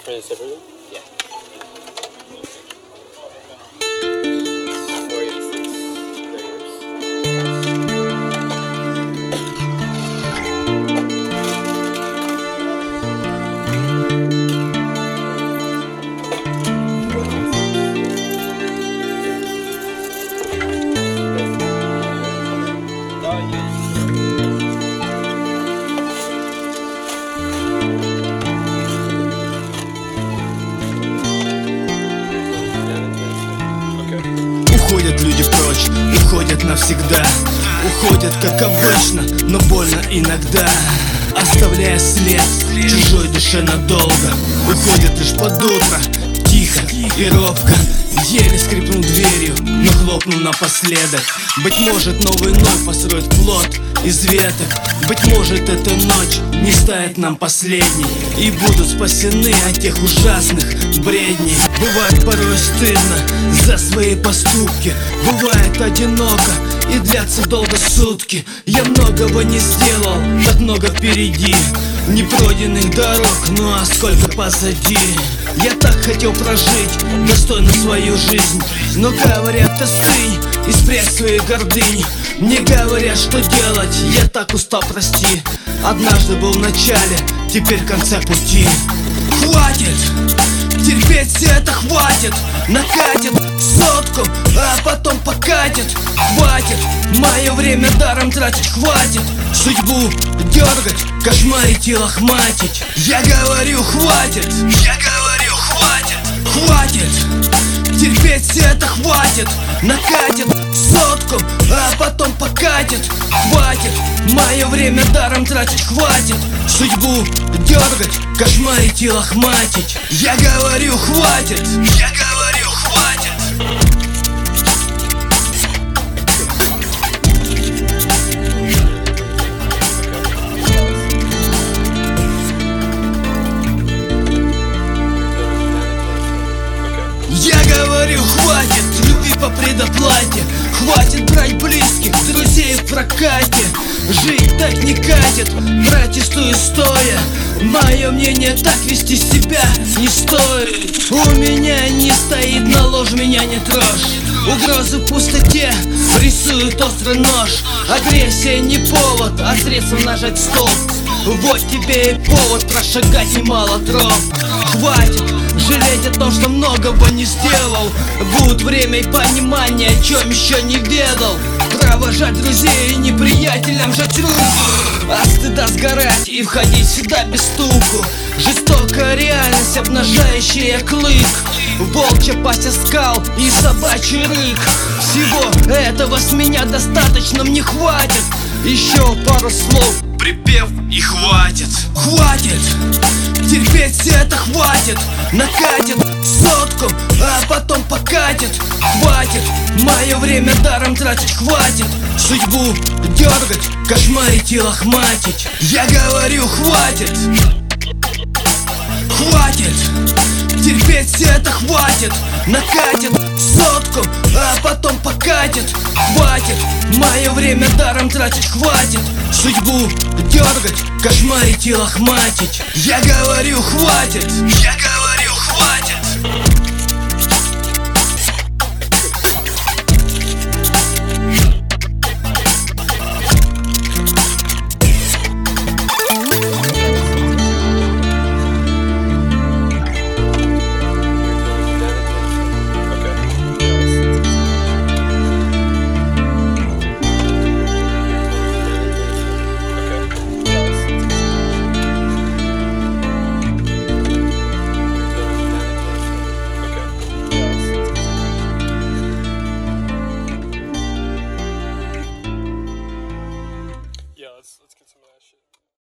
Printed separately? Yeah. 486 Уходят люди прочь, уходят навсегда. Уходят как обычно, но больно иногда, оставляя след в чужой душе надолго. Уходят лишь под утро, тихо и робко. Еле скрипнул дверью, но хлопнул напоследок. Быть может, новый ной построит плод из веток. Быть может, эта ночь не станет нам последней, и будут спасены от тех ужасных бредней. Бывает порой стыдно за свои поступки, бывает одиноко и длятся долго сутки. Я многого не сделал, так много впереди, непройденных дорог, ну а сколько позади. Я так хотел прожить достойно свою жизнь, но говорят, остынь и спрячь свои гордыни. Мне говорят, что делать, я так устал, прости. Однажды был в начале, теперь в конце пути. Хватит, терпеть все это хватит. Накатит сотку, а потом покатит. Хватит, мое время даром тратить. Хватит, судьбу дергать, кошмарить и лохматить. Я говорю, хватит, я говорю, хватит. Хватит, терпеть все это хватит. Накатит сотку, а потом покатит. Хватит, мое время даром тратить. Хватит, судьбу дергать, кошмарить и лохматить. Я говорю, хватит, я говорю, хватит. Я говорю, хватит любви по предоплате. Хватит брать близких, друзей в прокате. Жить так не катит, протестую стоя. Мое мнение, так вести себя не стоит. У меня не стоит на ложь, меня не трожь. Угрозы в пустоте рисует острый нож. Агрессия не повод, а средство нажать стоп. Вот тебе и повод прошагать немало троп. Хватит жалеть о том, что многого не сделал. Будет время и понимание, о чем еще не ведал. Провожать друзей и неприятелям жать руку, а стыда сгорать и входить сюда без стуку. Жестокая реальность, обнажающая клык. Волчья пасть оскал и собачий рык. Всего этого с меня достаточно, мне хватит. Еще пару слов, припев и хватит. Хватит, терпеть все это хватит. Накатит сотку, а потом покатит. Хватит, мое время даром тратить. Хватит, судьбу дергать, кошмарить и лохматить. Я говорю, хватит. Хватит, терпеть все это хватит. Накатит сотку, а потом покатит. Хватит, мое время даром тратить. Хватит, судьбу дергать, кошмарить и лохматить. Я говорю, хватит. Я говорю, хватит.